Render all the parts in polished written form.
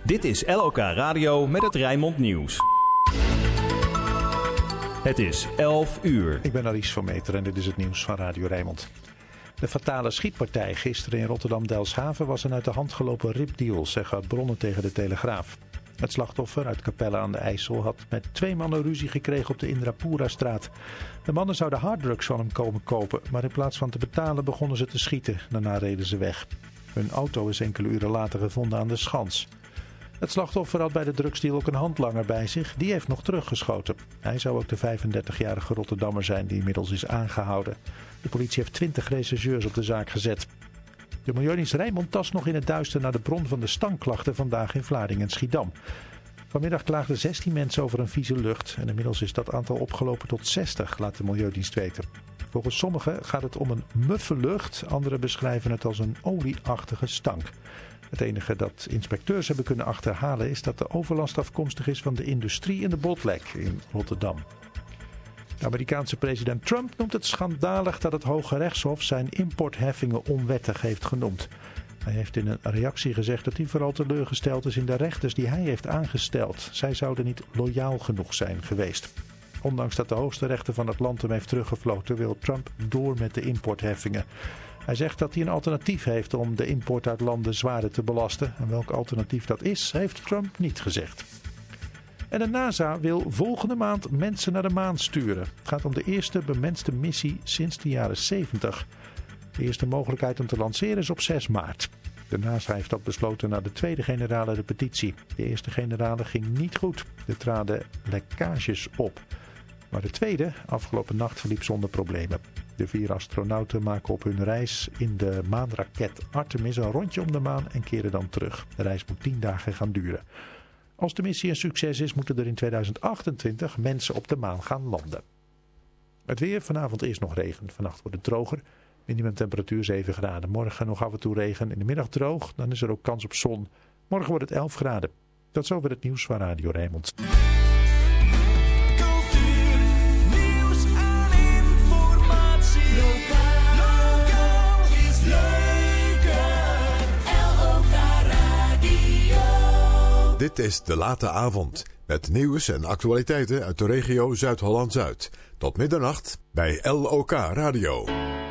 Dit is LOK Radio met het Rijnmond Nieuws. Het is 11 uur. Ik ben Alice van Meter en dit is het nieuws van Radio Rijnmond. De fatale schietpartij gisteren in Rotterdam-Delfshaven was een uit de hand gelopen ripdeal, zeggen bronnen tegen de Telegraaf. Het slachtoffer uit Capelle aan de IJssel had met 2 mannen ruzie gekregen op de Indrapura-straat. De mannen zouden harddrugs van hem komen kopen, maar in plaats van te betalen begonnen ze te schieten. Daarna reden ze weg. Hun auto is enkele uren later gevonden aan de Schans. Het slachtoffer had bij de drugsdeal ook een handlanger bij zich. Die heeft nog teruggeschoten. Hij zou ook de 35-jarige Rotterdammer zijn die inmiddels is aangehouden. De politie heeft 20 rechercheurs op de zaak gezet. De Milieuddienst Rijnmond tast nog in het duister naar de bron van de stankklachten vandaag in Vlaardingen en Schiedam. Vanmiddag klaagden 16 mensen over een vieze lucht en inmiddels is dat aantal opgelopen tot 60, laat de Milieudienst weten. Volgens sommigen gaat het om een muffe lucht, anderen beschrijven het als een olieachtige stank. Het enige dat inspecteurs hebben kunnen achterhalen is dat de overlast afkomstig is van de industrie in de Botlek in Rotterdam. De Amerikaanse president Trump noemt het schandalig dat het Hoge Rechtshof zijn importheffingen onwettig heeft genoemd. Hij heeft in een reactie gezegd dat hij vooral teleurgesteld is in de rechters die hij heeft aangesteld. Zij zouden niet loyaal genoeg zijn geweest. Ondanks dat de hoogste rechter van het land hem heeft teruggefloten, wil Trump door met de importheffingen. Hij zegt dat hij een alternatief heeft om de import uit landen zwaarder te belasten. En welk alternatief dat is, heeft Trump niet gezegd. En de NASA wil volgende maand mensen naar de maan sturen. Het gaat om de eerste bemenste missie sinds de jaren 70. De eerste mogelijkheid om te lanceren is op 6 maart. De NASA heeft dat besloten na de tweede generale repetitie. De eerste generale ging niet goed. Er traden lekkages op. Maar de tweede, afgelopen nacht, verliep zonder problemen. De 4 astronauten maken op hun reis in de maanraket Artemis een rondje om de maan en keren dan terug. De reis moet 10 dagen gaan duren. Als de missie een succes is, moeten er in 2028 mensen op de maan gaan landen. Het weer, vanavond eerst nog regen. Vannacht wordt het droger. Minimumtemperatuur 7 graden. Morgen nog af en toe regen. In de middag droog. Dan is er ook kans op zon. Morgen wordt het 11 graden. Tot zover het nieuws van Radio Rijnmond. Cultuur, nieuws en informatie. Lokaal is leuker. LOK Radio. Dit is De Late Avond. Met nieuws en actualiteiten uit de regio Zuid-Holland-Zuid. Tot middernacht bij LOK Radio.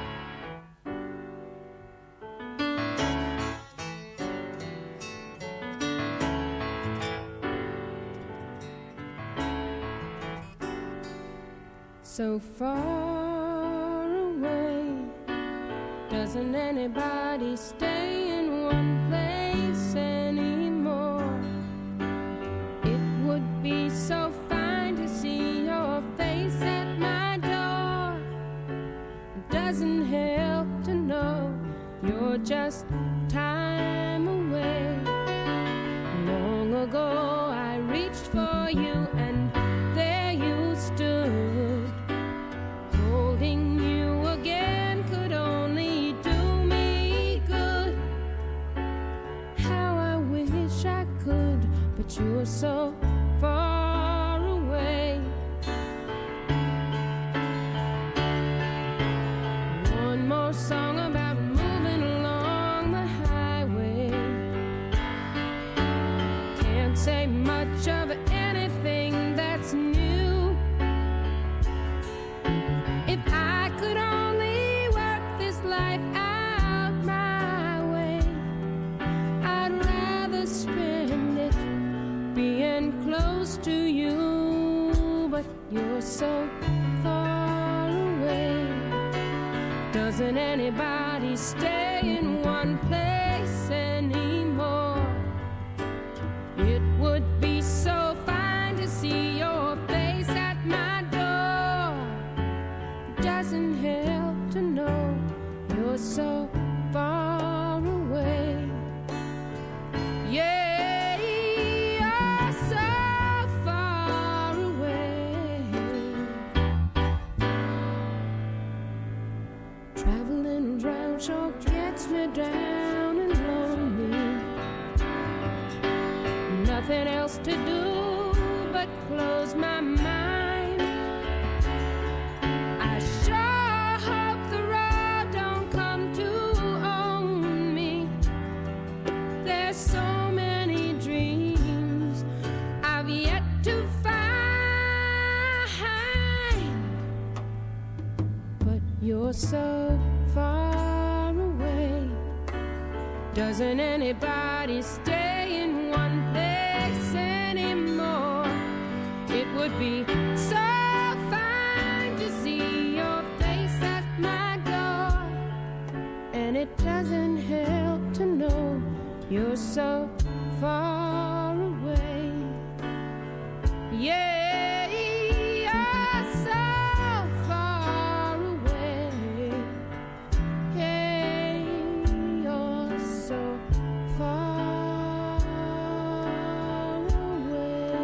So far away, doesn't anybody stay in one place anymore? It would be so fine to see your face at my door. It doesn't help to know you're just time away. Long ago I reached for you and there you stood. Holding you again could only do me good. How I wish I could, but you're so far away. One more song about moving along the highway. Can't say much of anything that's new. If I could only work this life out my way, I'd rather spend it being close to you, but you're so far away. Doesn't anybody stay in one place anymore? It would be so fine to see your face at my door. Doesn't help to know you're so far away. Yeah, you're so far away. Traveling around sure gets me down and lonely. Nothing else to do but close my mind. I sure hope the road don't come to own me. There's so many dreams You're so far away. Doesn't anybody stay in one place anymore? It would be so fine to see your face at my door. And it doesn't help to know you're so far away. Yeah, you're so far away. Hey, you're so far away.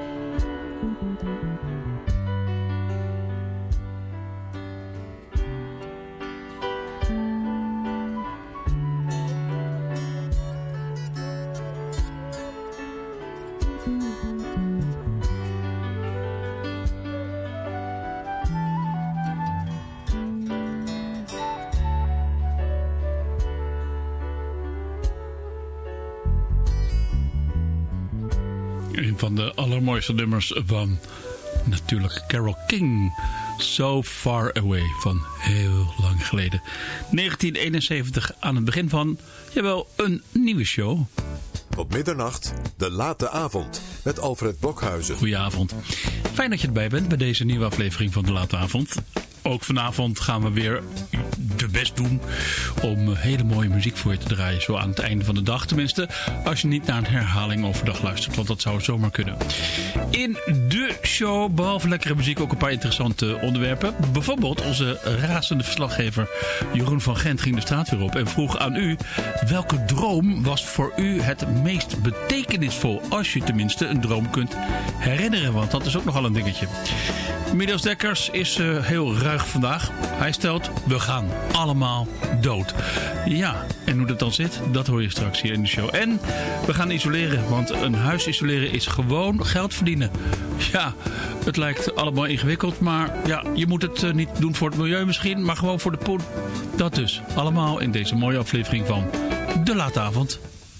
Een van de allermooiste nummers van natuurlijk Carole King. So Far Away van heel lang geleden. 1971 aan het begin van, jawel, een nieuwe show. Tot middernacht, de late avond met Alfred Blokhuizen. Goedenavond. Fijn dat je erbij bent bij deze nieuwe aflevering van de late avond. Ook vanavond gaan we weer de best doen om hele mooie muziek voor je te draaien. Zo aan het einde van de dag tenminste. Als je niet naar een herhaling overdag luistert. Want dat zou zomaar kunnen. In de show, behalve lekkere muziek, ook een paar interessante onderwerpen. Bijvoorbeeld onze razende verslaggever Jeroen van Gent ging de straat weer op. En vroeg aan u, welke droom was voor u het meest betekenisvol? Als je tenminste een droom kunt herinneren. Want dat is ook nogal een dingetje. Midas Dekkers is heel ruig vandaag. Hij stelt, we gaan allemaal dood. Ja, en hoe dat dan zit, dat hoor je straks hier in de show. En we gaan isoleren, want een huis isoleren is gewoon geld verdienen. Ja, het lijkt allemaal ingewikkeld, maar ja, je moet het niet doen voor het milieu misschien, maar gewoon voor de poen. Dat dus, allemaal in deze mooie aflevering van De Late Avond.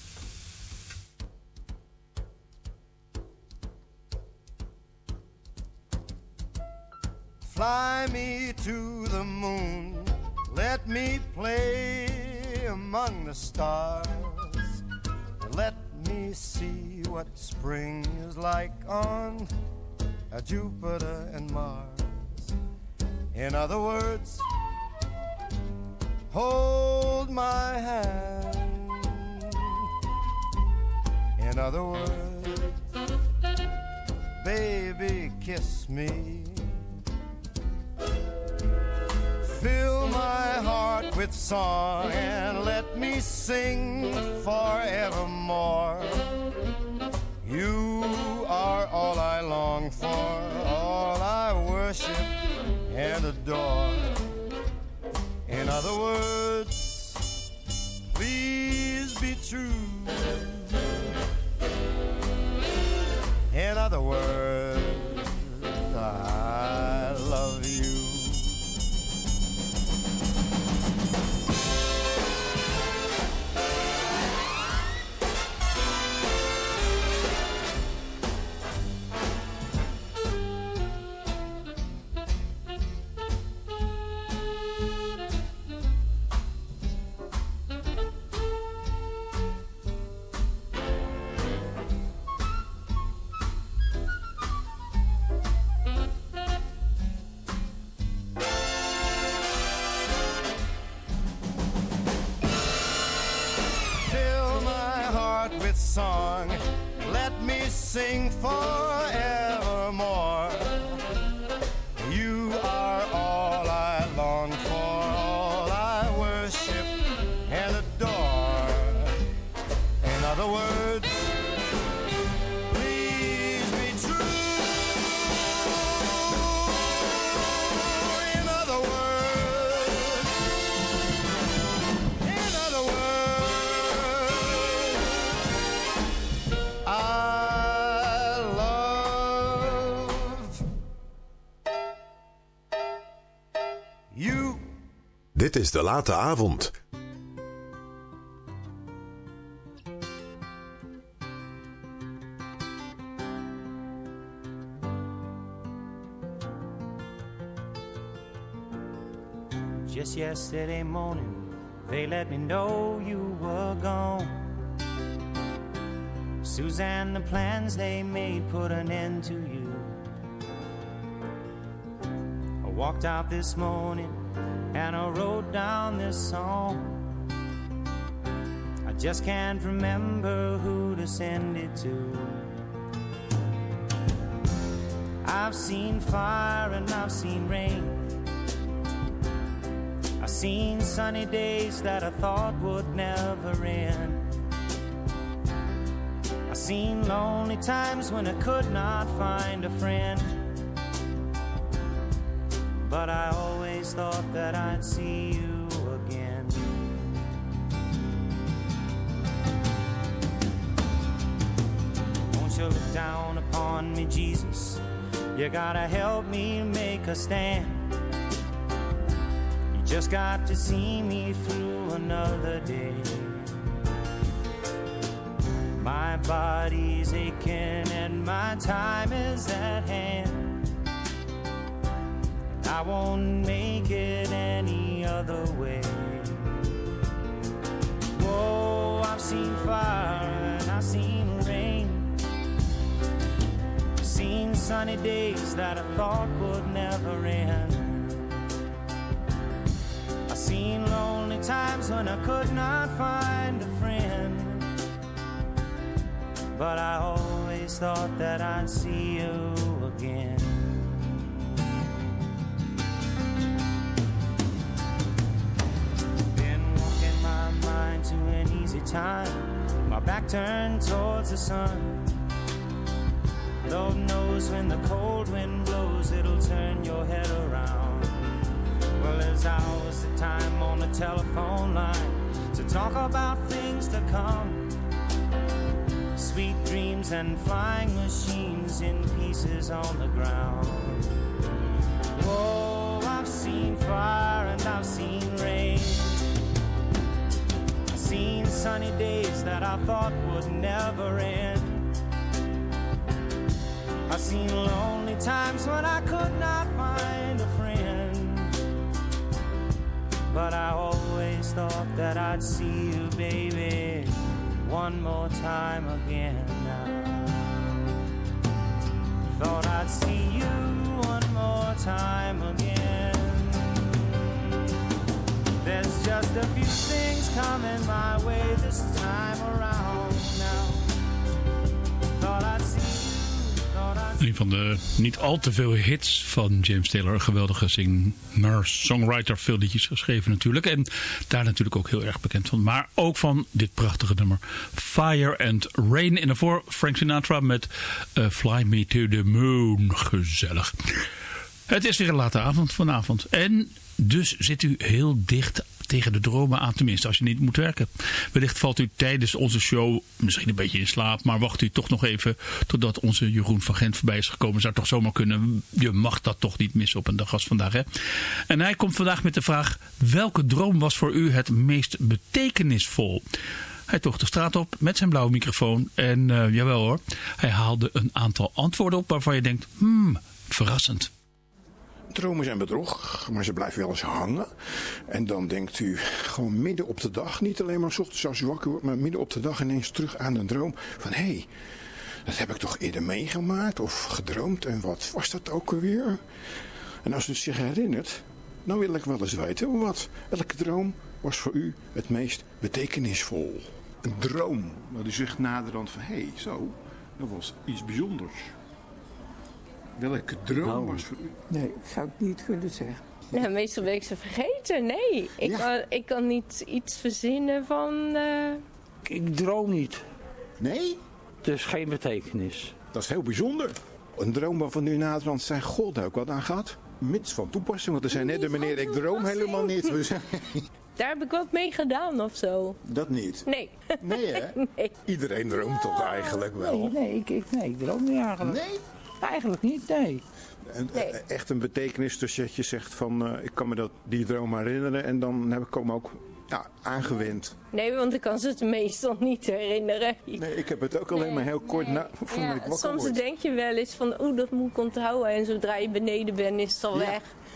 Fly me to the moon, let me play among the stars. Let me see what spring is like on Jupiter and Mars. In other words, hold my hand. In other words, baby, kiss me. Fill my heart with song and let me sing forevermore. You are all I long for, all I worship and adore. In other words, please be true. In other words, I love you. Song, let me sing forevermore. You are all I long for, all I worship and adore. In other words, please be true. In other words, I love you. Dit is De Late Avond. Just yesterday morning, they let me know you were gone. Suzanne, the plans they made put an end to you. I walked out this morning and I wrote down this song. I just can't remember who to send it to. I've seen fire and I've seen rain. I've seen sunny days that I thought would never end. I've seen lonely times when I could not find a friend. But I always thought that I'd see you again. Won't you look down upon me, Jesus? You gotta help me make a stand. You just got to see me through another day. My body's aching and my time is at hand. I won't make it any other way. Whoa, I've seen fire and I've seen rain. Seen sunny days that I thought would never end. I've seen lonely times when I could not find a friend. But I always thought that I'd see you again. Been walking my mind to an easy time, my back turned towards the sun. Lord knows when the cold wind blows, it'll turn your head around. Well, there's hours of time on the telephone line to talk about things to come. Sweet dreams and flying machines in pieces on the ground. Whoa, I've seen fire and I've seen rain. I've seen sunny days that I thought would never end. I've seen lonely times when I could not find a friend. But I always thought that I'd see you, baby, one more time again now. Thought I'd see you one more time again. There's just a few things coming my way this time around now. Thought I'd see you. Een van de niet al te veel hits van James Taylor. Een geweldige singer-songwriter. Veel liedjes geschreven natuurlijk. En daar natuurlijk ook heel erg bekend van. Maar ook van dit prachtige nummer. Fire and Rain. En daarvoor Frank Sinatra met Fly Me to the Moon. Gezellig. Het is weer een late avond vanavond. En dus zit u heel dicht tegen de dromen aan, tenminste als je niet moet werken. Wellicht valt u tijdens onze show misschien een beetje in slaap, maar wacht u toch nog even totdat onze Jeroen van Gent voorbij is gekomen. Zou toch zomaar kunnen. Je mag dat toch niet missen op een dag als vandaag, hè? En hij komt vandaag met de vraag: welke droom was voor u het meest betekenisvol? Hij toog de straat op met zijn blauwe microfoon en jawel hoor, hij haalde een aantal antwoorden op waarvan je denkt, verrassend. Dromen zijn bedrog, maar ze blijven wel eens hangen. En dan denkt u gewoon midden op de dag, niet alleen maar 's ochtends als u wakker wordt, maar midden op de dag ineens terug aan een droom van hé, dat heb ik toch eerder meegemaakt of gedroomd en wat was dat ook alweer? En als u zich herinnert, dan wil ik wel eens weten welke droom was voor u het meest betekenisvol? Een droom, dat u zegt naderhand van hé, zo, dat was iets bijzonders. Welke droom was voor u? Nee, dat zou ik niet kunnen zeggen. Nou, meestal ben ik ze vergeten. Nee, ik kan niet iets verzinnen van... Ik droom niet. Nee? Dus geen betekenis. Dat is heel bijzonder. Een droom waarvan u naderhand zei, god, daar heb ik wat aan gehad. Mits van toepassing, want er zei net de meneer, ik droom helemaal niet. Daar heb ik wat mee gedaan of zo. Dat niet? Nee. Nee, hè? Nee. Iedereen droomt toch eigenlijk wel? Nee, ik droom niet eigenlijk. Nee? Eigenlijk niet, nee. Echt een betekenis dus dat je zegt van ik kan me die droom herinneren en dan heb ik hem ook aangewend. Nee, want ik kan ze het meestal niet herinneren. Nee, ik heb het ook alleen maar heel kort na voordat ik wakker soms word. denk je wel eens van dat moet ik onthouden en zodra je beneden bent is het al weg.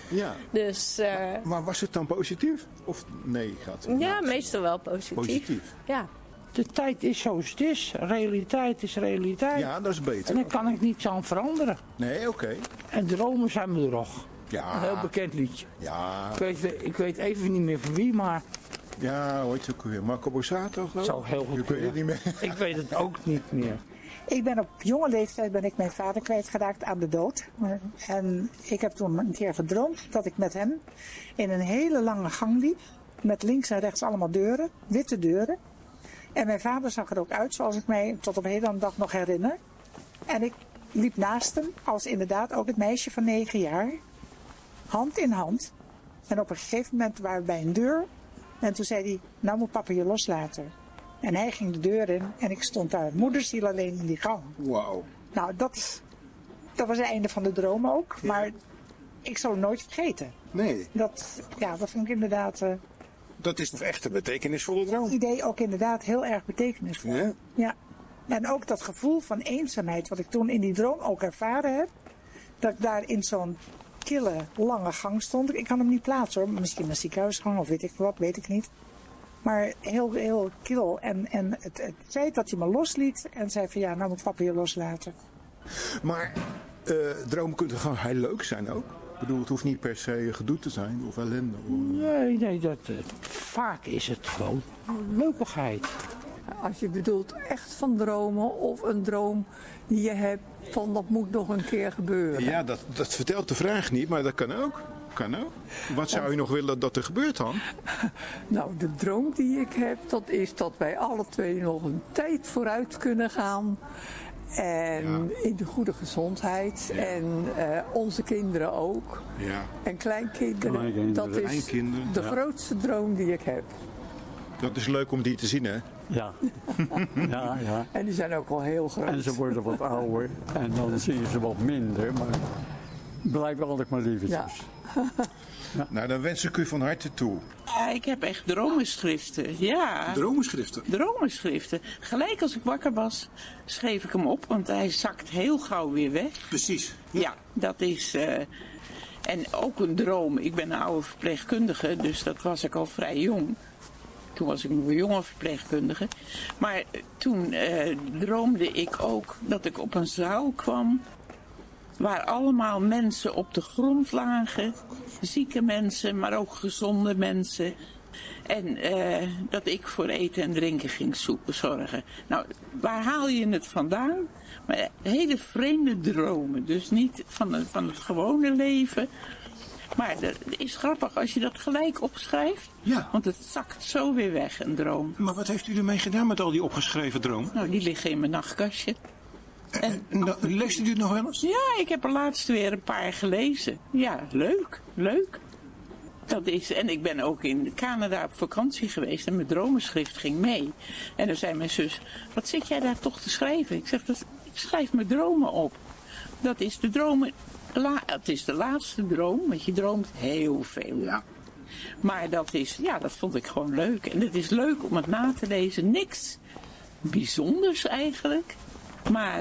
Ja. Dus Maar was het dan positief? Of nee, gaat het? ja, meestal wel positief. Positief. Ja. De tijd is zoals het is. Realiteit is realiteit. Ja, dat is beter. En daar kan ik niets aan veranderen. Nee, oké. En dromen zijn bedrog. Ja. Een heel bekend liedje. Ja. Ik weet even niet meer van wie, maar Ja, hoe heet het ook weer? Marco Borsato, geloof ik? zou heel goed Ik weet het kunnen. niet meer. Ik weet het ook niet meer. Ik ben op jonge leeftijd mijn vader kwijtgeraakt aan de dood. En ik heb toen een keer gedroomd dat ik met hem in een hele lange gang liep. Met links en rechts allemaal deuren, witte deuren. En mijn vader zag er ook uit zoals ik mij tot op heden aan de dag nog herinner. En ik liep naast hem als inderdaad ook het meisje van 9 jaar. Hand in hand. En op een gegeven moment waren we bij een deur. En toen zei hij, nou moet papa je loslaten. En hij ging de deur in en ik stond daar moederziel alleen in die gang. Wauw. Nou, dat was het einde van de droom ook. Maar ik zal het nooit vergeten. Nee, Dat vond ik inderdaad dat is toch echt een betekenisvolle droom? het idee ook inderdaad heel erg betekenisvol. Ja? Ja. En ook dat gevoel van eenzaamheid wat ik toen in die droom ook ervaren heb. Dat ik daar in zo'n kille, lange gang stond. Ik kan hem niet plaatsen hoor. Misschien een ziekenhuisgang of weet ik wat, weet ik niet. Maar heel, heel kil. En het feit dat hij me losliet en zei van ja, nou moet papa je loslaten. Maar dromen kunnen gewoon heel leuk zijn ook. Ik bedoel, het hoeft niet per se gedoe te zijn of ellende. Nee, vaak is het gewoon leukigheid. Als je bedoelt echt van dromen of een droom die je hebt van dat moet nog een keer gebeuren. Ja, dat vertelt de vraag niet, maar dat kan ook. Wat zou je nog willen dat er gebeurt dan? Nou, de droom die ik heb, dat is dat wij alle twee nog een tijd vooruit kunnen gaan. En in de goede gezondheid. Ja. En onze kinderen ook. Ja. En kleinkinderen. Dat is Kleinkinderen, de grootste droom die ik heb. Dat is leuk om die te zien, hè? Ja. Ja. En die zijn ook al heel groot. En ze worden wat ouder en dan zie je ze wat minder, maar blijven altijd maar liefjes. Ja. Nou, dan wens ik u van harte toe. Ik heb echt dromenschriften, ja. Dromenschriften. Gelijk als ik wakker was, schreef ik hem op, want hij zakt heel gauw weer weg. Precies. Ja, dat is... en ook een droom. Ik ben een oude verpleegkundige, dus dat was ik al vrij jong. Toen was ik nog een jonge verpleegkundige. Maar toen droomde ik ook dat ik op een zaal kwam waar allemaal mensen op de grond lagen. Zieke mensen, maar ook gezonde mensen. En dat ik voor eten en drinken ging zorgen. Nou, waar haal je het vandaan? Maar hele vreemde dromen. Dus niet van het gewone leven. Maar het is grappig als je dat gelijk opschrijft. Ja. Want het zakt zo weer weg, een droom. Maar wat heeft u ermee gedaan met al die opgeschreven dromen? Nou, die liggen in mijn nachtkastje. En leest u het nog wel eens? Ja, ik heb er laatst weer een paar gelezen. Ja, leuk. Dat is, en ik ben ook in Canada op vakantie geweest en mijn dromenschrift ging mee. En dan zei mijn zus, wat zit jij daar toch te schrijven? Ik zeg, ik schrijf mijn dromen op. Dat is de dromen. Het is de laatste droom, want je droomt heel veel. Ja. Maar dat vond ik gewoon leuk. En het is leuk om het na te lezen. Niks bijzonders eigenlijk. Maar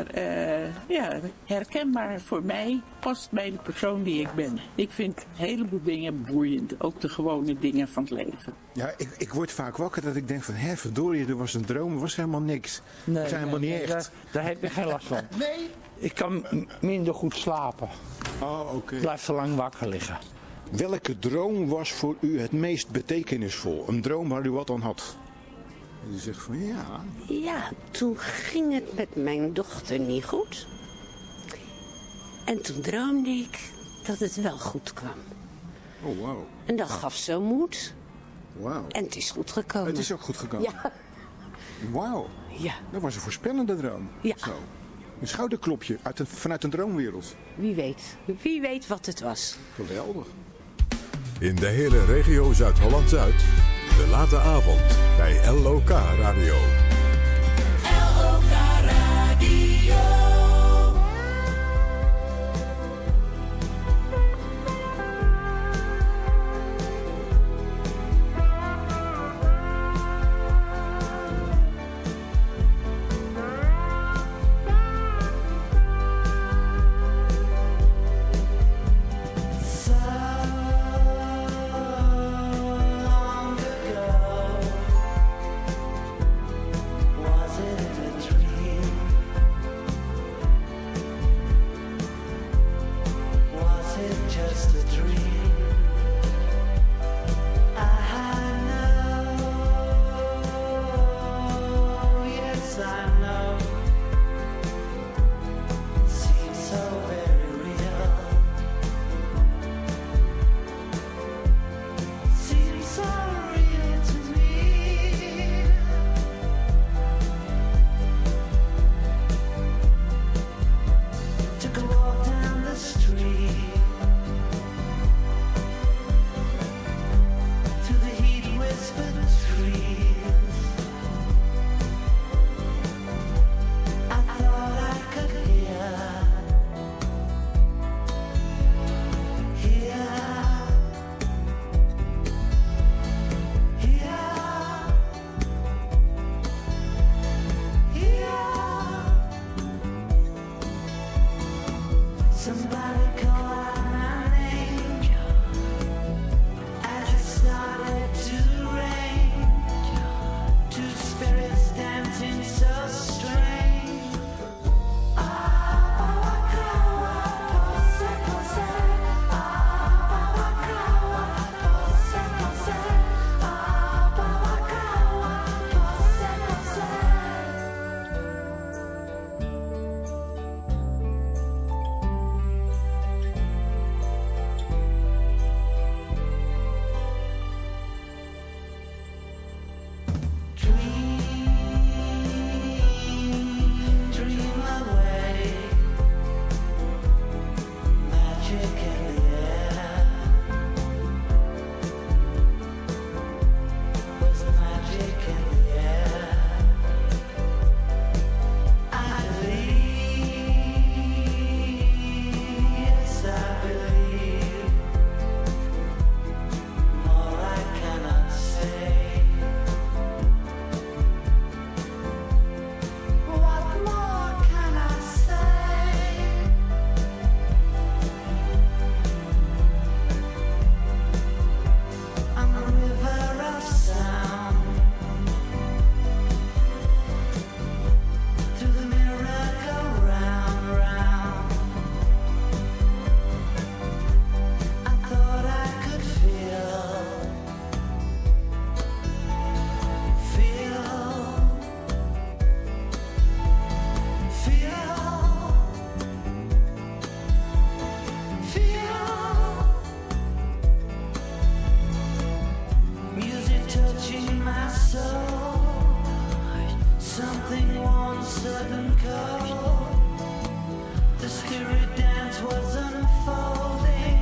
herkenbaar voor mij, past bij de persoon die ik ben. Ik vind een heleboel dingen boeiend. Ook de gewone dingen van het leven. Ja, ik word vaak wakker dat ik denk van, verdorie, er was een droom, er was helemaal niks. Nee, dat is helemaal niet echt. Daar heb je geen last van. Nee? Ik kan minder goed slapen. Oh, oké. Blijf te lang wakker liggen. Welke droom was voor u het meest betekenisvol? Een droom waar u wat aan had? En u zegt van ja. Ja, toen ging het met mijn dochter niet goed. En toen droomde ik dat het wel goed kwam. Oh, wauw. En dat gaf zo moed. Wauw. En het is goed gekomen. Het is ook goed gekomen? Ja. Wauw. Ja. Dat was een voorspellende droom. Ja. Zo. Een schouderklopje vanuit een droomwereld. Wie weet wat het was. Geweldig. In de hele regio Zuid-Holland-Zuid, de late avond bij LOK Radio. LOK Radio. Sun Somebody call out my name as it started to rain. Two spirits dancing so strange. Dream away, magic in the air. Was magic in the air. I believe, yes I believe. More I cannot say. What more can I say? I'm a river of sound through the mirror, go round, round. I thought I could feel. Music touching my soul. Something warm, sudden cold. The spirit dance was unfolding.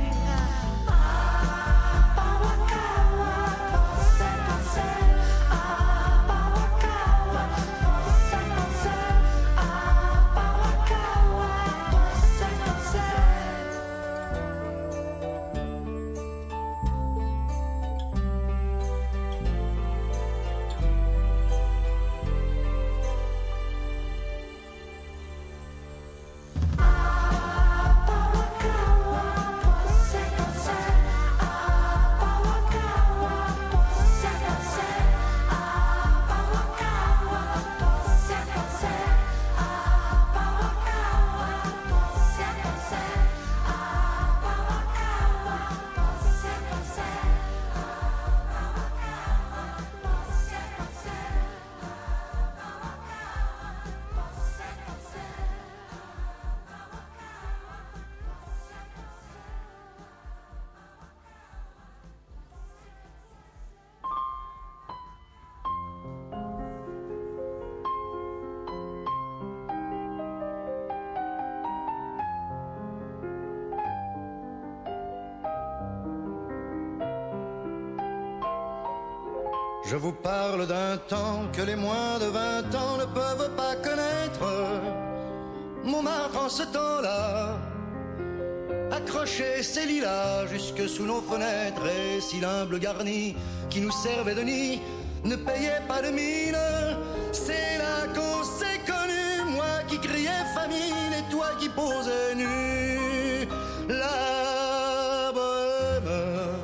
Je vous parle d'un temps que les moins de 20 ans ne peuvent pas connaître. Montmartre en ce temps-là accrochait ses lilas jusque sous nos fenêtres. Et si l'humble garni qui nous servait de nid ne payait pas de mine, c'est là qu'on s'est connus. Moi qui criais famine et toi qui posais nu. La bohème,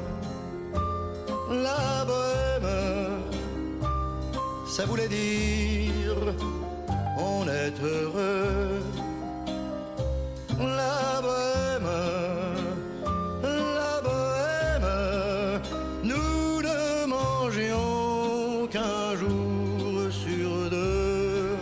la bohème, ça voulait dire on est heureux. La bohème, nous ne mangions qu'un jour sur deux.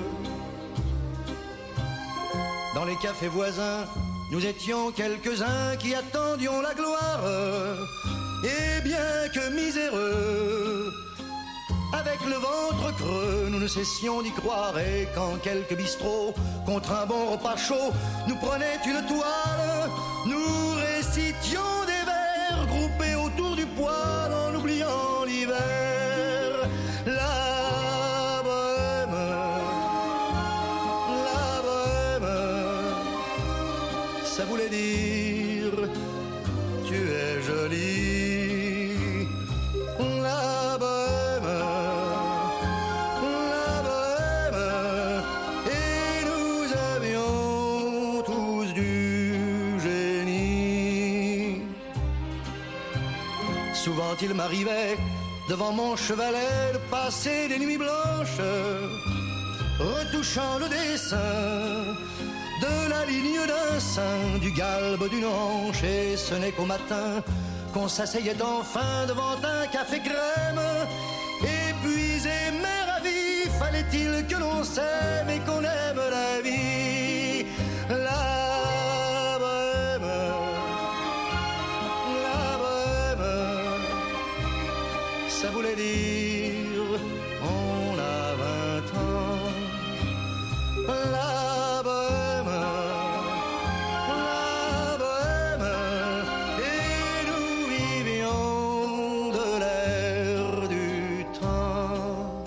Dans les cafés voisins, nous étions quelques-uns qui attendions la gloire. Et bien que miséreux, avec le ventre creux, nous ne cessions d'y croire. Et quand quelques bistrots, contre un bon repas chaud, nous prenaient une toile, nous récitions des vers groupés autour du poêle en oubliant l'hiver. La bohème, ça voulait dire tu es jolie. La bohème, et nous avions tous dû souvent il m'arrivait devant mon chevalet de passer des nuits blanches, retouchant le dessin de la ligne d'un sein, du galbe d'une hanche. Et ce n'est qu'au matin qu'on s'asseyait enfin devant un café crème, épuisé mais ravi. Fallait-il que l'on s'aime et qu'on aime la vie, la bohème, la bohème. Ça voulait dire on a 20 ans, la bohème, la bohème. Et nous vivions de l'air du temps.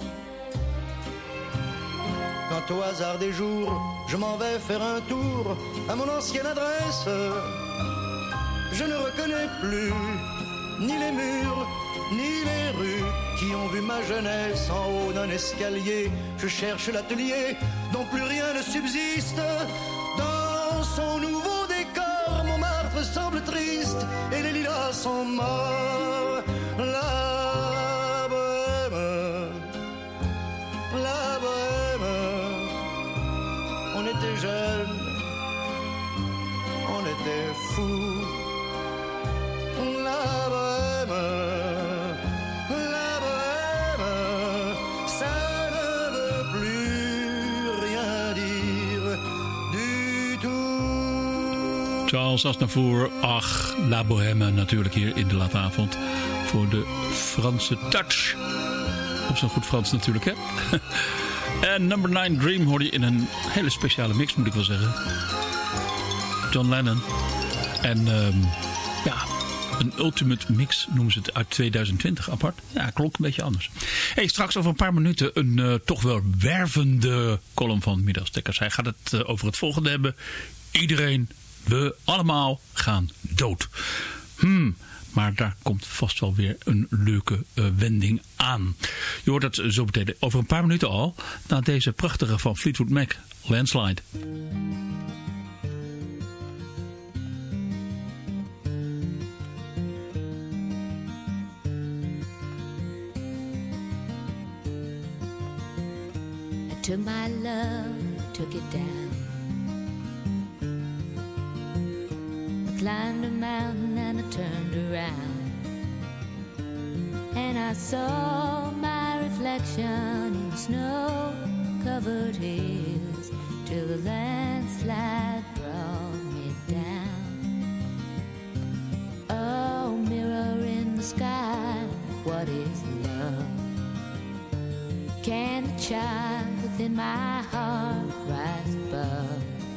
Quand au hasard des jours je m'en vais faire un tour à mon ancienne adresse, je ne reconnais plus ni les murs ni les rues qui ont vu ma jeunesse en haut d'un escalier. Je cherche l'atelier dont plus rien ne subsiste. Dans son nouveau décor, Montmartre semble triste et les lilas sont morts. La bohème, la bohème. On était jeunes, on était fous. La bohème, la bohème, ça ne veut plus rien dire du tout. Charles Aznavour, ach, La Bohème natuurlijk hier in de late avond voor de Franse touch. Op zo'n goed Frans natuurlijk, hè? En Number 9 Dream hoorde je in een hele speciale mix, moet ik wel zeggen. John Lennon. En ja, een ultimate mix noemen ze het uit 2020 apart. Ja, klonk een beetje anders. Hey, straks over een paar minuten een toch wel wervende column van Midas Dekkers. Hij gaat het over het volgende hebben. Iedereen, we allemaal gaan dood. Maar daar komt vast wel weer een leuke wending aan. Je hoort het zo meteen over een paar minuten al. Na deze prachtige van Fleetwood Mac, Landslide. I took my love, took it down. I climbed a mountain and I turned around, and I saw my reflection in snow-covered hills till the landslide brought me down. Oh, mirror in the sky, what is love? Can the child within my heart rise above?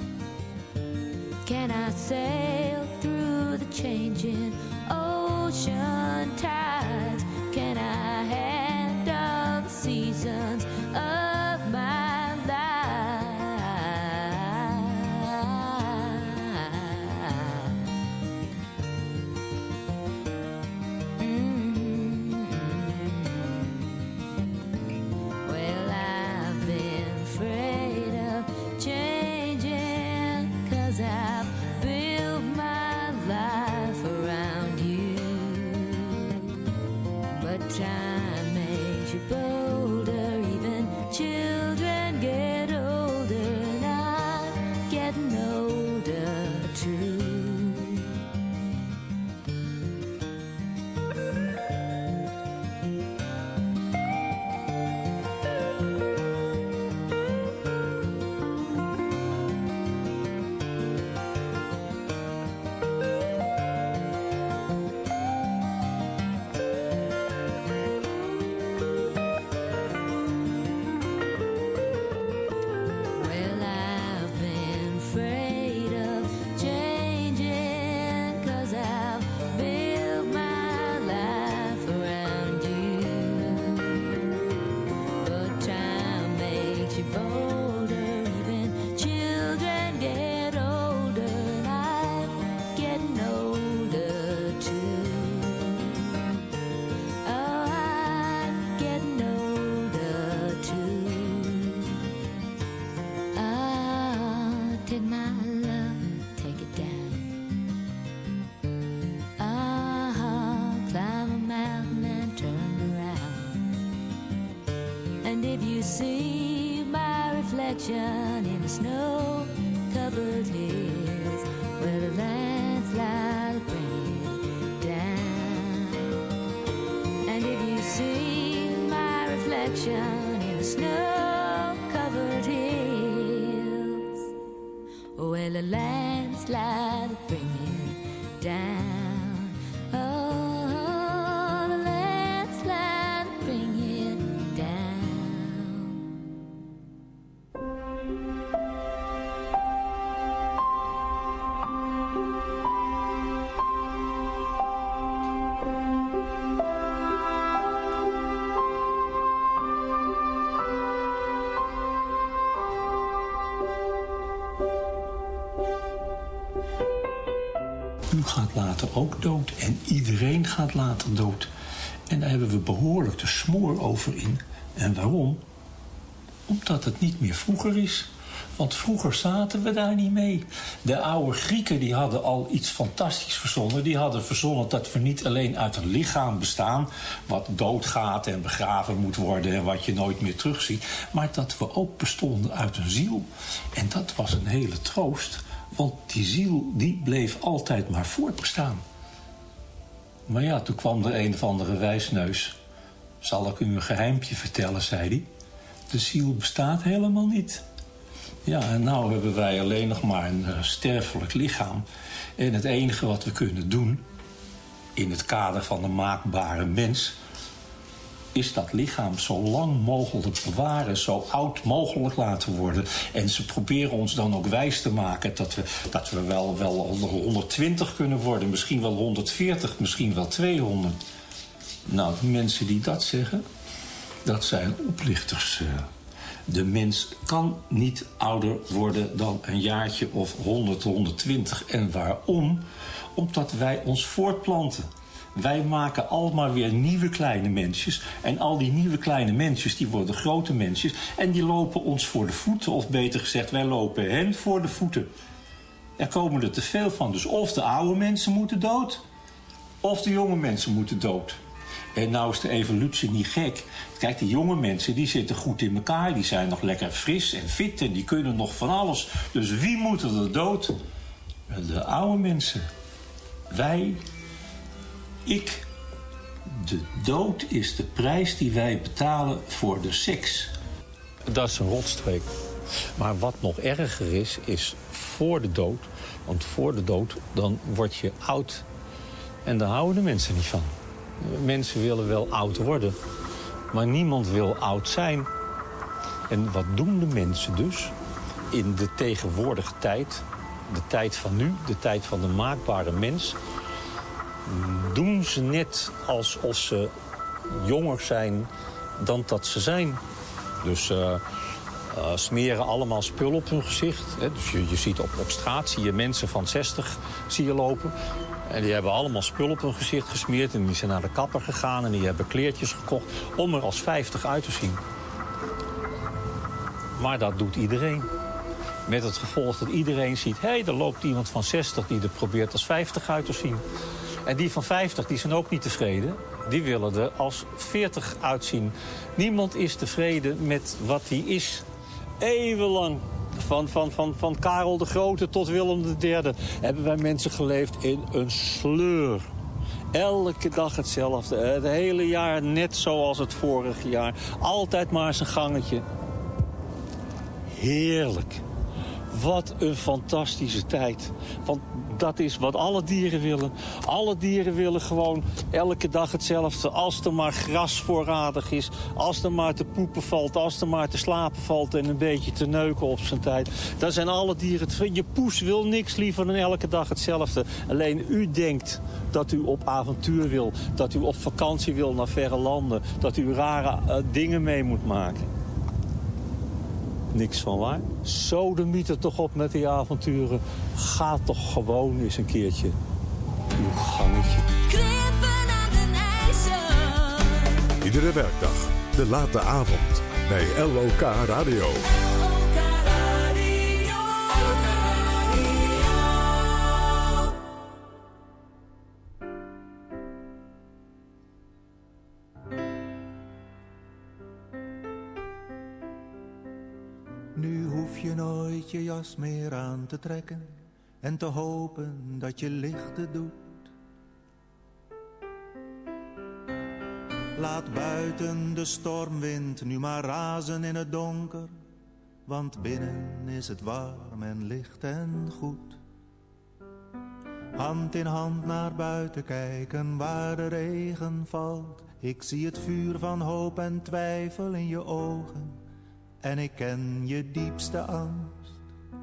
Can I sail through the changing ocean tides? Can I handle the seasons of my life? Well, I've been afraid of changing, 'cause I've built my life around you. But time makes you bolder, even children get older, and I'm getting older too. Well, I've been afraid of changing, 'cause I've built my life around you. But time makes you bolder, even children get older, and I'm getting older too. Oh, I'm getting older too. Ah, take my love, take it down. Ah, climb a reflection in the snow-covered hills where the landslide bring it down. And if you see my reflection in the snow-covered hills, well, the landslide bring it down. Oh, the landslide bring it down. U gaat later ook dood en iedereen gaat later dood. En daar hebben we behoorlijk de smoor over in. En waarom? Omdat het niet meer vroeger is. Want vroeger zaten we daar niet mee. De oude Grieken die hadden al iets fantastisch verzonnen. Die hadden verzonnen dat we niet alleen uit een lichaam bestaan, wat doodgaat en begraven moet worden en wat je nooit meer terugziet, maar dat we ook bestonden uit een ziel. En dat was een hele troost. Want die ziel, die bleef altijd maar voortbestaan. Maar ja, toen kwam er een of andere wijsneus. Zal ik u een geheimpje vertellen, zei hij. De ziel bestaat helemaal niet. Ja, en nou hebben wij alleen nog maar een sterfelijk lichaam. En het enige wat we kunnen doen, in het kader van de maakbare mens, is dat lichaam zo lang mogelijk bewaren, zo oud mogelijk laten worden. En ze proberen ons dan ook wijs te maken dat we wel 120 kunnen worden, misschien wel 140, misschien wel 200. Nou, de mensen die dat zeggen, dat zijn oplichters. De mens kan niet ouder worden dan een jaartje of 100, 120. En waarom? Omdat wij ons voortplanten. Wij maken allemaal weer nieuwe kleine mensjes. En al die nieuwe kleine mensjes, die worden grote mensjes. En die lopen ons voor de voeten. Of beter gezegd, wij lopen hen voor de voeten. Er komen er te veel van. Dus of de oude mensen moeten dood, of de jonge mensen moeten dood. En nou is de evolutie niet gek. Kijk, die jonge mensen, die zitten goed in elkaar. Die zijn nog lekker fris en fit en die kunnen nog van alles. Dus wie moet er dood? De oude mensen. Wij. Ik. De dood is de prijs die wij betalen voor de seks. Dat is een rotstreek. Maar wat nog erger is voor de dood. Want voor de dood, dan word je oud. En daar houden de mensen niet van. Mensen willen wel oud worden. Maar niemand wil oud zijn. En wat doen de mensen dus in de tegenwoordige tijd? De tijd van nu, de tijd van de maakbare mens. Doen ze net alsof ze jonger zijn dan dat ze zijn. Dus smeren allemaal spul op hun gezicht. Hè. Dus je ziet op straat zie je mensen van 60 zie je lopen. En die hebben allemaal spul op hun gezicht gesmeerd. En die zijn naar de kapper gegaan en die hebben kleertjes gekocht om er als 50 uit te zien. Maar dat doet iedereen. Met het gevolg dat iedereen ziet, hé, er loopt iemand van 60 die er probeert als 50 uit te zien. En die van 50, die zijn ook niet tevreden. Die willen er als 40 uitzien. Niemand is tevreden met wat hij is. Eeuwenlang, van Karel de Grote tot Willem III, hebben wij mensen geleefd in een sleur. Elke dag hetzelfde. Het hele jaar net zoals het vorige jaar. Altijd maar zijn gangetje. Heerlijk. Wat een fantastische tijd. Want dat is wat alle dieren willen. Alle dieren willen gewoon elke dag hetzelfde. Als er maar gras voorradig is. Als er maar te poepen valt. Als er maar te slapen valt en een beetje te neuken op zijn tijd. Dan zijn alle dieren tevreden. Je poes wil niks liever dan elke dag hetzelfde. Alleen u denkt dat u op avontuur wil. Dat u op vakantie wil naar verre landen. Dat u rare dingen mee moet maken. Niks van waar. Sodemiet er toch op met die avonturen. Ga toch gewoon eens een keertje uw gangetje. Klippen aan den IJssel. Iedere werkdag, de late avond, bij LOK Radio. Nu niet je jas meer aan te trekken en te hopen dat je lichten doet. Laat buiten de stormwind nu maar razen in het donker, want binnen is het warm en licht en goed. Hand in hand naar buiten kijken waar de regen valt. Ik zie het vuur van hoop en twijfel in je ogen en ik ken je diepste angst.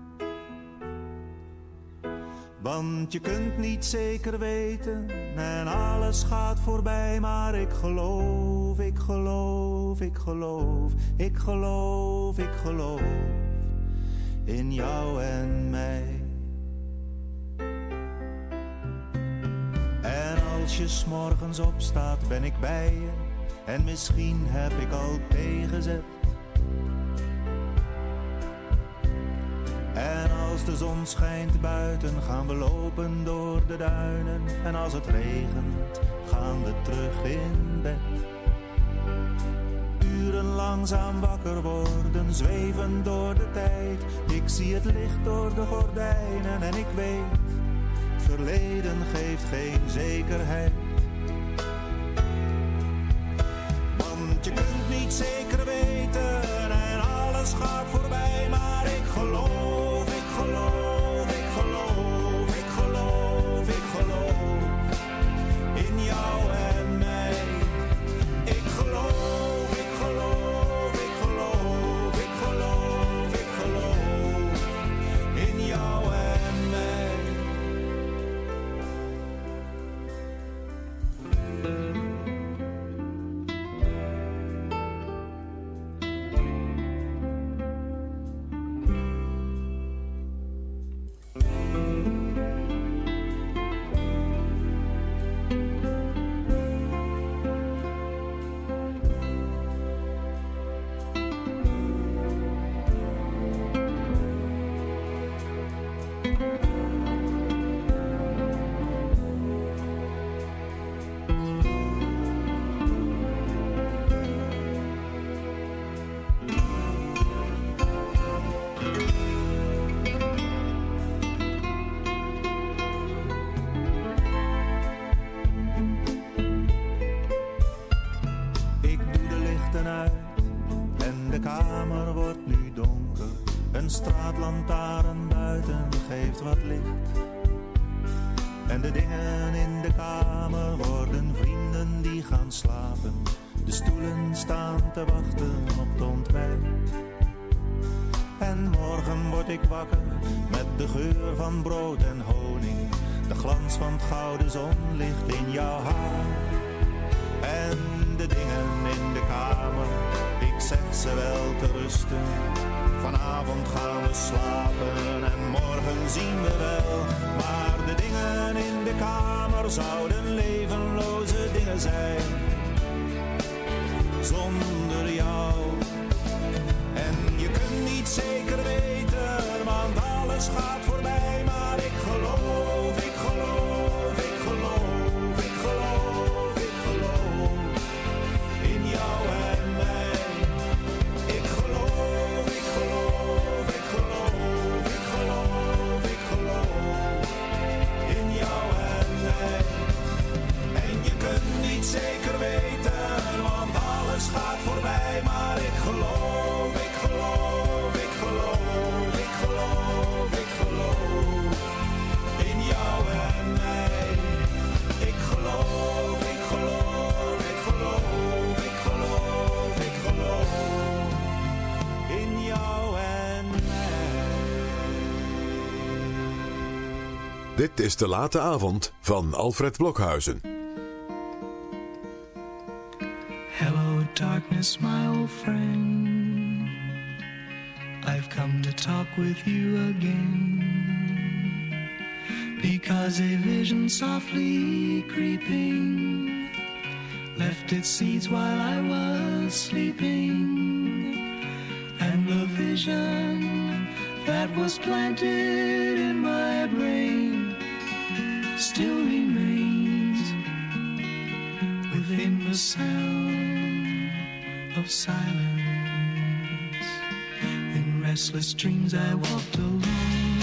Want je kunt niet zeker weten en alles gaat voorbij, maar ik geloof, ik geloof, ik geloof, ik geloof, ik geloof in jou en mij. En als je 's morgens opstaat ben ik bij je en misschien heb ik al tegenzet. En als de zon schijnt buiten gaan we lopen door de duinen. En als het regent gaan we terug in bed. Uren langzaam wakker worden, zweven door de tijd. Ik zie het licht door de gordijnen en ik weet, het verleden geeft geen zekerheid. Want je kunt niet zeker weten en alles gaat voorbij, maar ik geloof, ik geloof, ik geloof, ik geloof, ik geloof in jou en mij. Ik geloof, ik geloof, ik geloof, ik geloof, ik geloof in jou en mij. kamer wordt nu donker. Een straatlantaarn buiten geeft wat licht. En de dingen in de kamer worden vrienden die gaan slapen. De stoelen staan te wachten op het ontbijt. En morgen word ik wakker met de geur van brood en honing. De glans van het gouden zonlicht in jouw haar. En de dingen in de kamer, ik zeg ze wel te rusten. Vanavond gaan we slapen en morgen zien we wel. Maar de dingen in de kamer zouden levenloze dingen zijn. Zonder jou. En je kunt niet zeker weten, want alles gaat voorbij. Maar ik geloof, ik geloof, ik geloof, ik geloof, ik geloof in jou en mij. Ik geloof, ik geloof, ik geloof, ik geloof, ik geloof in jou en mij. En je kunt niet zeker weten, want alles gaat voorbij. Maar ik geloof, ik geloof, ik geloof, ik geloof, ik geloof in jou en mij. Ik geloof, ik geloof, ik geloof, ik geloof, ik geloof in jou en mij. Dit is De Late Avond van Alfred Blokhuizen. Hello darkness, my old friend. I've come to talk with you again. Because a vision softly creeping left its seeds while I was sleeping. And the vision that was planted in my brain still remains within the sound of silence. In restless dreams I walked alone.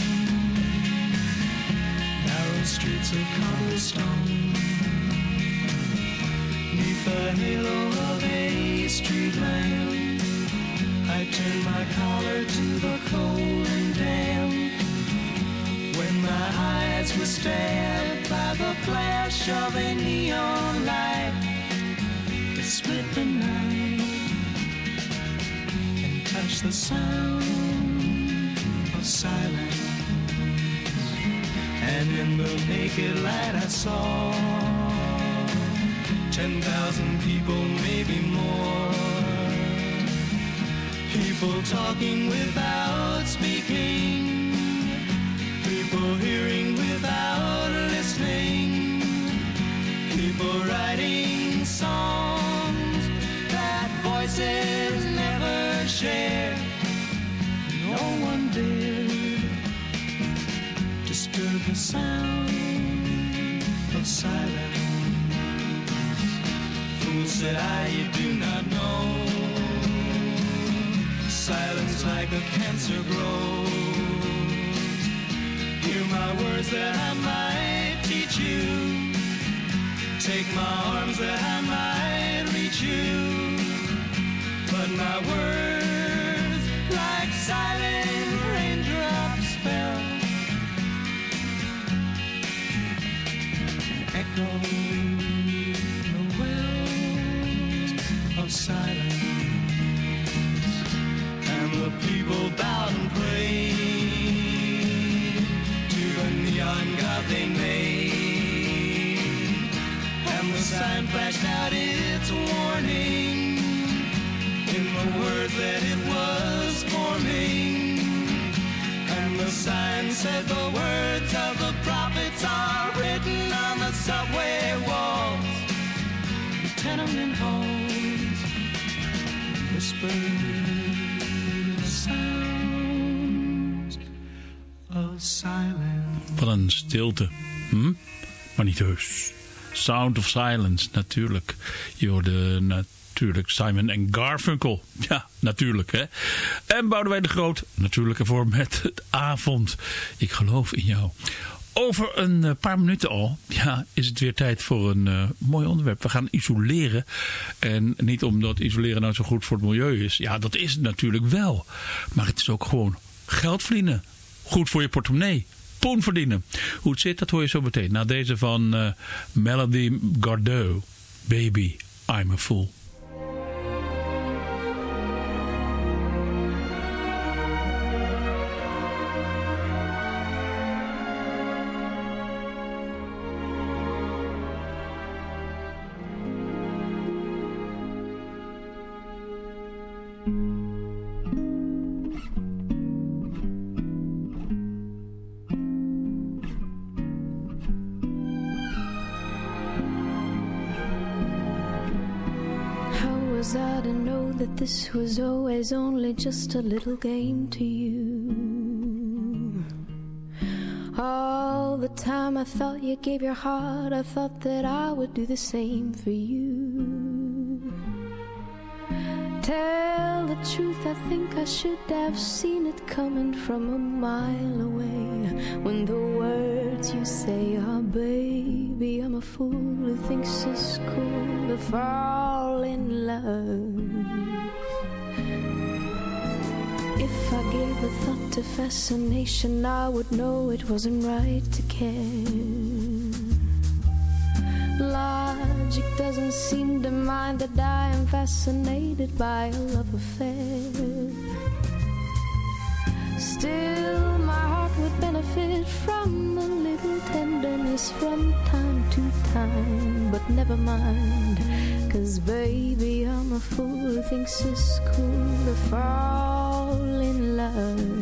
Narrow streets of cobblestone, neath the halo of a street lamp, I turned my collar to the cold and damp. When my eyes were stabbed by the flash of a neon light that split the night and touched the sound of silence, and in the naked light I saw 10,000 people, maybe more, people talking without speaking, people hearing without listening, people writing songs that voices never share. No one dared disturb the sound of silence. Fool, said I, you do not know, silence like a cancer grows. Hear my words that I might teach you, take my arms that I might reach you, but my words like silent raindrops fell, echoing the wells of silence, and the people bowed and prayed to the neon god they made, and the sign flashed out its warning in the words that it was forming, and the sign said the words of the prophets are written on the subway walls, the tenement halls, whispered the sounds of silence. Wat een stilte. Maar niet heus. Sound of Silence, natuurlijk. Je hoorde natuurlijk Simon en Garfunkel. Ja, natuurlijk, hè. En Boudewijn de Groot, natuurlijk ervoor met het avond. Ik geloof in jou. Over een paar minuten al, ja, is het weer tijd voor een mooi onderwerp. We gaan isoleren. En niet omdat isoleren nou zo goed voor het milieu is. Ja, dat is het natuurlijk wel. Maar het is ook gewoon geld verdienen. Goed voor je portemonnee. Poen verdienen. Hoe het zit, dat hoor je zo meteen. Na deze van Melody Gardot. Baby, I'm a Fool. Was I to know that this was always only just a little game to you? All the time I thought you gave your heart, I thought that I would do the same for you. Tell the truth, I think I should have seen it coming from a mile away. When the words you say are, baby, I'm a fool who thinks it's cool to fall in love. If I gave a thought to fascination, I would know it wasn't right to care. Logic doesn't seem to mind that I am fascinated by a love affair. Still, my heart would benefit from a little tenderness from time to time. But never mind, 'cause baby, I'm a fool who thinks it's cool to fall in love.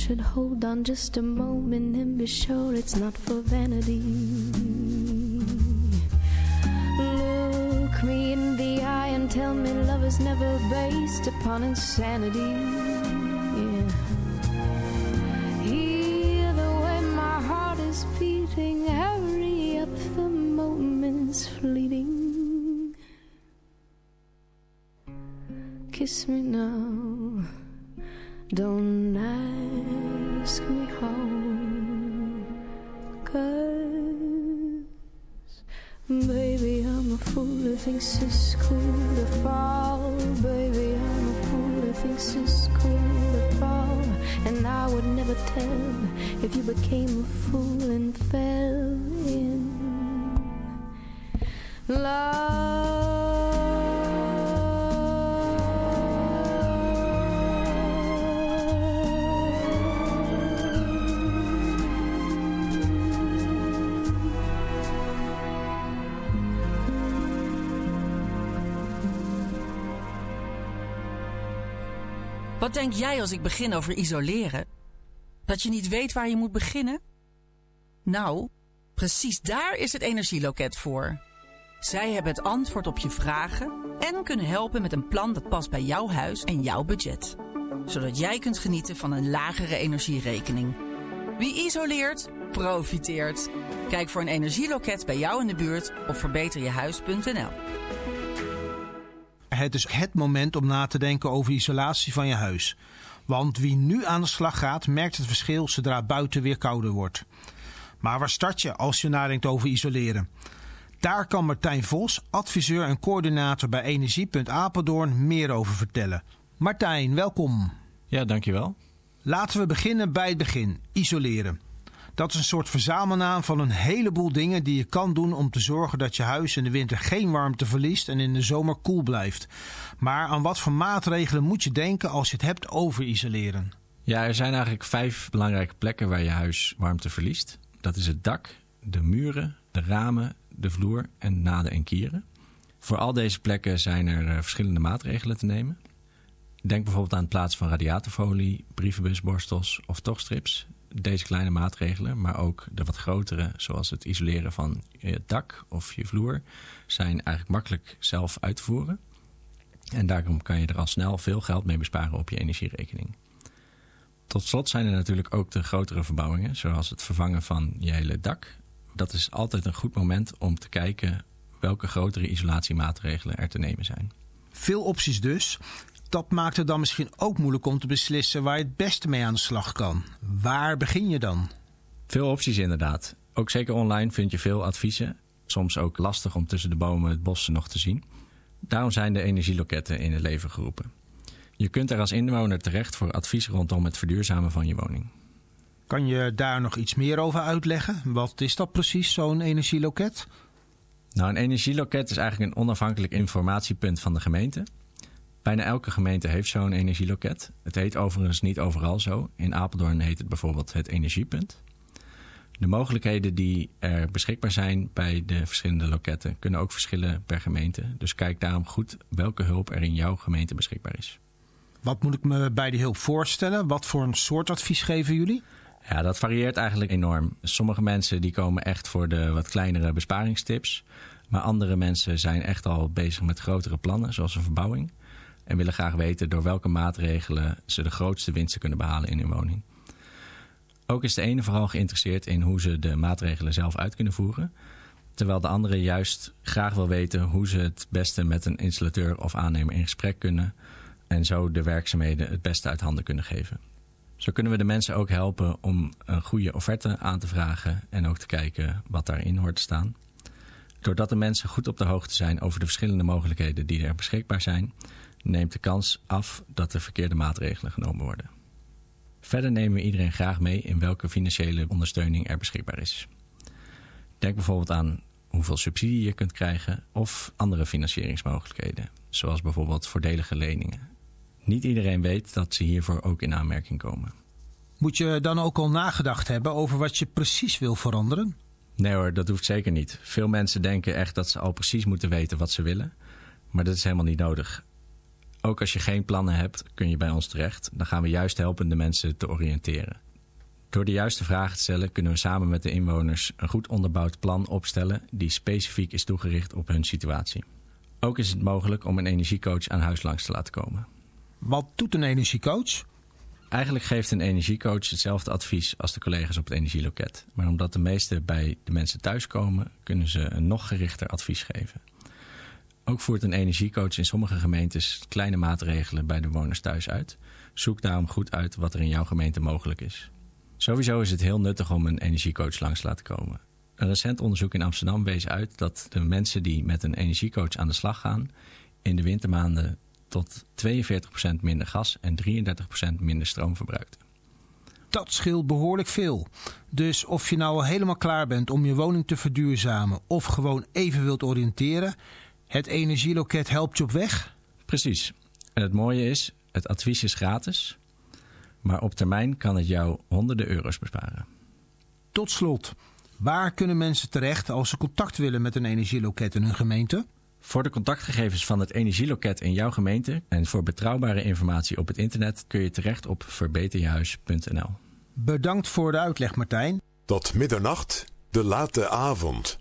should hold on just a moment and be sure it's not for vanity. Look me in the eye and tell me love is never based upon insanity. Yeah. Hear the way my heart is beating, hurry up, the moment's fleeting. Kiss me now, don't ask me how, 'cause baby, I'm a fool who thinks it's cool to fall. Baby, I'm a fool who thinks it's cool to fall. And I would never tell if you became a fool and fell in love. Wat denk jij als ik begin over isoleren? Dat je niet weet waar je moet beginnen? Nou, precies daar is het Energieloket voor. Zij hebben het antwoord op je vragen en kunnen helpen met een plan dat past bij jouw huis en jouw budget. Zodat jij kunt genieten van een lagere energierekening. Wie isoleert, profiteert. Kijk voor een Energieloket bij jou in de buurt op verbeterjehuis.nl. Het is het moment om na te denken over isolatie van je huis. Want wie nu aan de slag gaat, merkt het verschil zodra buiten weer kouder wordt. Maar waar start je als je nadenkt over isoleren? Daar kan Martijn Vos, adviseur en coördinator bij Energiepunt Apeldoorn, meer over vertellen. Martijn, welkom. Ja, dankjewel. Laten we beginnen bij het begin, isoleren. Dat is een soort verzamelnaam van een heleboel dingen die je kan doen om te zorgen dat je huis in de winter geen warmte verliest en in de zomer koel blijft. Maar aan wat voor maatregelen moet je denken als je het hebt over isoleren? Ja, er zijn eigenlijk 5 belangrijke plekken waar je huis warmte verliest. Dat is het dak, de muren, de ramen, de vloer en naden en kieren. Voor al deze plekken zijn er verschillende maatregelen te nemen. Denk bijvoorbeeld aan het plaatsen van radiatorfolie, brievenbusborstels of tochtstrips. Deze kleine maatregelen, maar ook de wat grotere, zoals het isoleren van je dak of je vloer, zijn eigenlijk makkelijk zelf uit te voeren. En daarom kan je er al snel veel geld mee besparen op je energierekening. Tot slot zijn er natuurlijk ook de grotere verbouwingen, zoals het vervangen van je hele dak. Dat is altijd een goed moment om te kijken welke grotere isolatiemaatregelen er te nemen zijn. Veel opties dus. Dat maakt het dan misschien ook moeilijk om te beslissen waar je het beste mee aan de slag kan. Waar begin je dan? Veel opties inderdaad. Ook zeker online vind je veel adviezen. Soms ook lastig om tussen de bomen het bos nog te zien. Daarom zijn de energieloketten in het leven geroepen. Je kunt er als inwoner terecht voor advies rondom het verduurzamen van je woning. Kan je daar nog iets meer over uitleggen? Wat is dat precies, zo'n energieloket? Nou, een energieloket is eigenlijk een onafhankelijk informatiepunt van de gemeente. Bijna elke gemeente heeft zo'n energieloket. Het heet overigens niet overal zo. In Apeldoorn heet het bijvoorbeeld het Energiepunt. De mogelijkheden die er beschikbaar zijn bij de verschillende loketten kunnen ook verschillen per gemeente. Dus kijk daarom goed welke hulp er in jouw gemeente beschikbaar is. Wat moet ik me bij die hulp voorstellen? Wat voor een soort advies geven jullie? Ja, dat varieert eigenlijk enorm. Sommige mensen die komen echt voor de wat kleinere besparingstips. Maar andere mensen zijn echt al bezig met grotere plannen, zoals een verbouwing. En willen graag weten door welke maatregelen ze de grootste winsten kunnen behalen in hun woning. Ook is de ene vooral geïnteresseerd in hoe ze de maatregelen zelf uit kunnen voeren. Terwijl de andere juist graag wil weten hoe ze het beste met een installateur of aannemer in gesprek kunnen. En zo de werkzaamheden het beste uit handen kunnen geven. Zo kunnen we de mensen ook helpen om een goede offerte aan te vragen en ook te kijken wat daarin hoort te staan. Doordat de mensen goed op de hoogte zijn over de verschillende mogelijkheden die er beschikbaar zijn, neemt de kans af dat er verkeerde maatregelen genomen worden. Verder nemen we iedereen graag mee in welke financiële ondersteuning er beschikbaar is. Denk bijvoorbeeld aan hoeveel subsidie je kunt krijgen of andere financieringsmogelijkheden, zoals bijvoorbeeld voordelige leningen. Niet iedereen weet dat ze hiervoor ook in aanmerking komen. Moet je dan ook al nagedacht hebben over wat je precies wil veranderen? Nee hoor, dat hoeft zeker niet. Veel mensen denken echt dat ze al precies moeten weten wat ze willen. Maar dat is helemaal niet nodig. Ook als je geen plannen hebt, kun je bij ons terecht. Dan gaan we juist helpen de mensen te oriënteren. Door de juiste vragen te stellen kunnen we samen met de inwoners een goed onderbouwd plan opstellen die specifiek is toegericht op hun situatie. Ook is het mogelijk om een energiecoach aan huis langs te laten komen. Wat doet een energiecoach? Eigenlijk geeft een energiecoach hetzelfde advies als de collega's op het energieloket. Maar omdat de meeste bij de mensen thuiskomen, kunnen ze een nog gerichter advies geven. Ook voert een energiecoach in sommige gemeentes kleine maatregelen bij de bewoners thuis uit. Zoek daarom goed uit wat er in jouw gemeente mogelijk is. Sowieso is het heel nuttig om een energiecoach langs te laten komen. Een recent onderzoek in Amsterdam wees uit dat de mensen die met een energiecoach aan de slag gaan in de wintermaanden tot 42% minder gas en 33% minder stroom verbruikten. Dat scheelt behoorlijk veel. Dus of je nou al helemaal klaar bent om je woning te verduurzamen of gewoon even wilt oriënteren, het energieloket helpt je op weg? Precies. En het mooie is, het advies is gratis, maar op termijn kan het jou honderden euro's besparen. Tot slot, waar kunnen mensen terecht als ze contact willen met een energieloket in hun gemeente? Voor de contactgegevens van het energieloket in jouw gemeente en voor betrouwbare informatie op het internet kun je terecht op verbeterjehuis.nl. Bedankt voor de uitleg, Martijn. Tot middernacht, de late avond.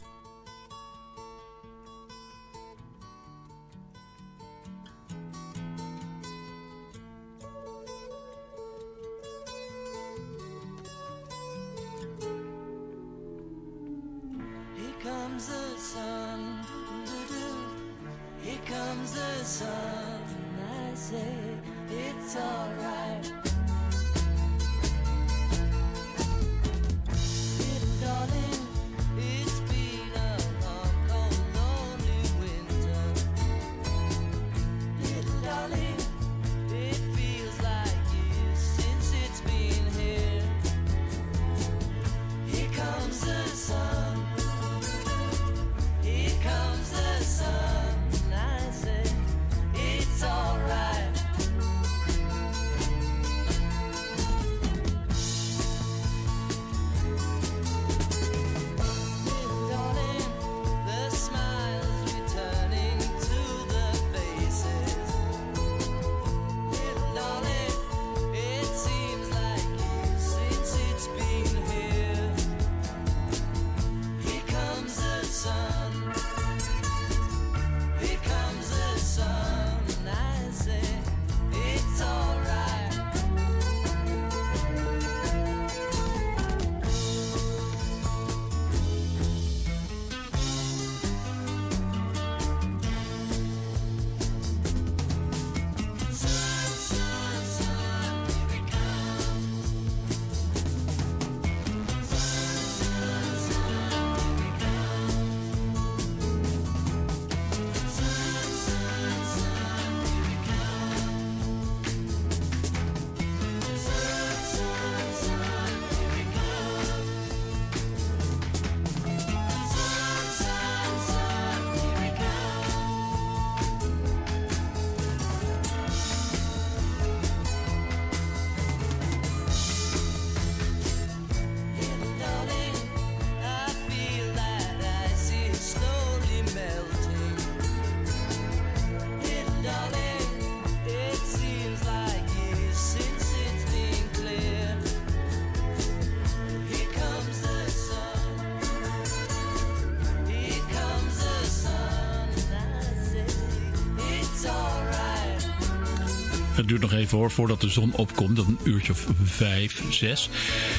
Het duurt nog even hoor, voordat de zon opkomt. Dat een uurtje of 5, 6.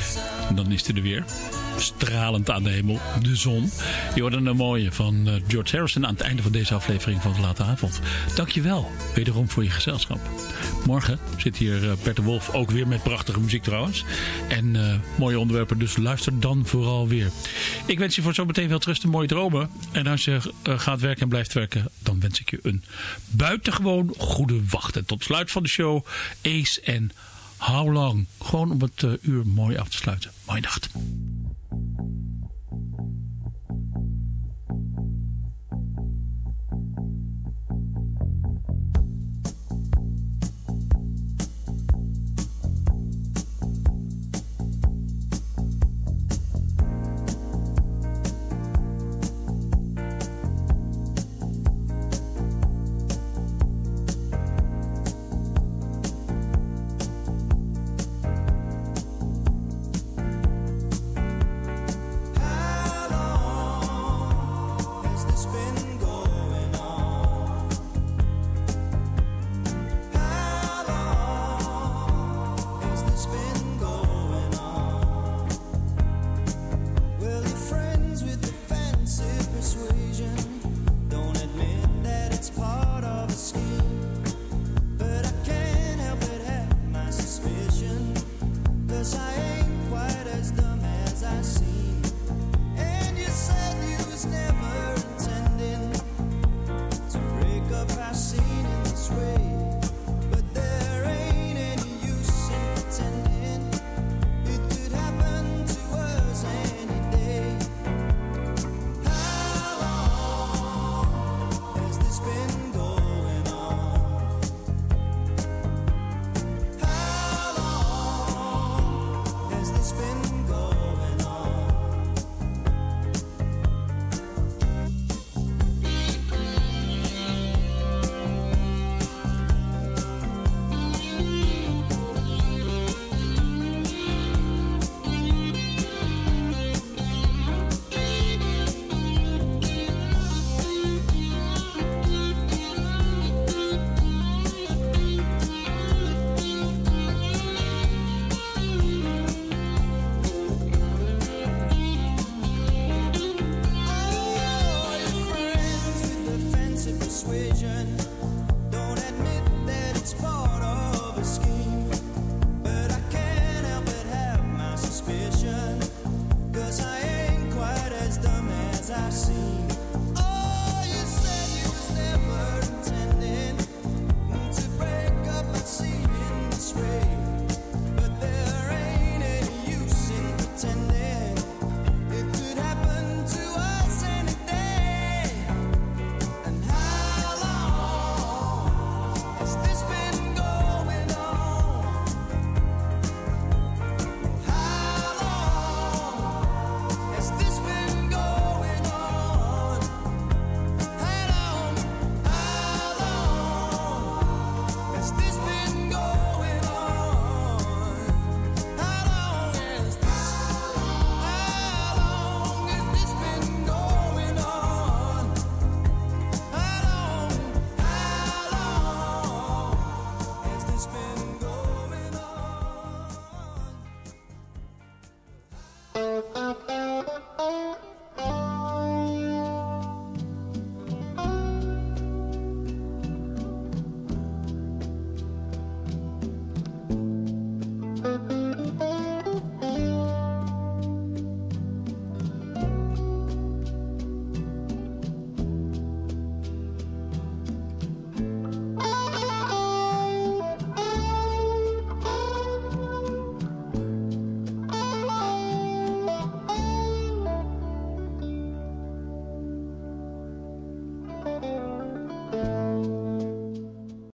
En dan is hij er weer. Stralend aan de hemel, de zon. Je hoorde een mooie van George Harrison aan het einde van deze aflevering van de Late Avond. Dankjewel, wederom voor je gezelschap. Morgen zit hier Bert de Wolf, ook weer met prachtige muziek trouwens. En mooie onderwerpen, dus luister dan vooral weer. Ik wens je voor zometeen veel rust en mooie dromen. En als je gaat werken en blijft werken, dan wens ik je een buitengewoon goede wacht. En tot sluit van de show, Ace en How Long. Gewoon om het uur mooi af te sluiten. Mooie nacht.